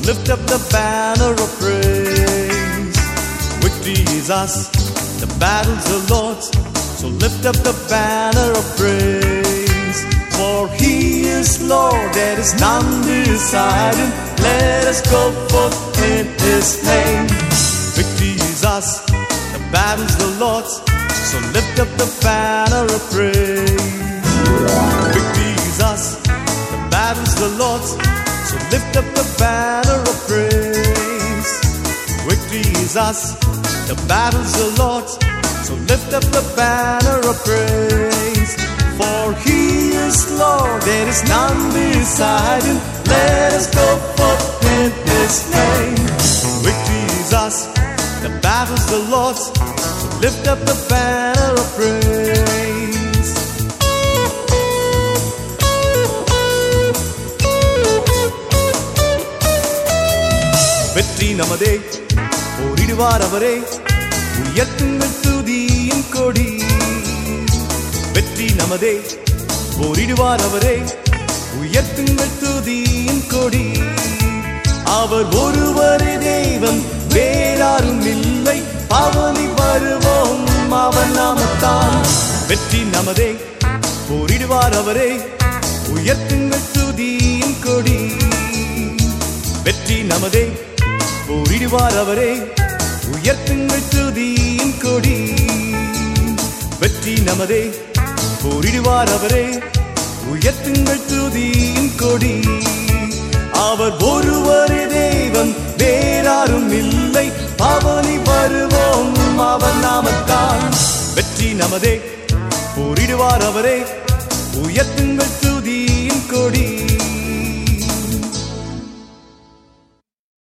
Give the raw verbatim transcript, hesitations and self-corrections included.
lift up the banner of praise. Victory is us, the battle's the Lord's. So lift up the banner of praise. For He is Lord, there is none beside Him. Let us go forth in His name. Victory is us, the battle's the Lord's. So lift up the banner of praise. Victory is us, the battle's the Lord's. So lift up the banner of praise. Victory is us, the battle's the Lord's. So lift up the banner of praise. For He is Lord, there is none beside Him. Let us go forth in His name. Victory is us, the battle's the Lord's. So lift up the banner of praise. வெற்றி நமதே, போரிடுவார் அவரே, உயர்த்துங்கள் துதியின் கொடி. வெற்றி நமதே, போரிடுவார் அவரே, உயர்த்துங்கள் துதியின் கொடி. அவர் ஒருவரே தேவன், வேறாரும் இல்லை. அவனி வருவோம் அவன் நாமத்தான். வெற்றி நமதே, போரிடுவார் அவரே, உயர்த்துங்கள் துதியின் கொடி. வெற்றி நமதே, போரிடுவார் அவரே, உயர்த்துங்கள் துதியின் கொடி. வெற்றி நமதே, போரிடுவார் அவரே, உயர்த்துங்கள் துதியின் கொடி. அவர் ஒருவரே தேவன், வேறாரும் இல்லை. அவனி வருவோம் அவன் நாமத்தான். வெற்றி நமதே, போரிடுவார் அவரே, உயர்த்துங்கள் துதியின் கொடி.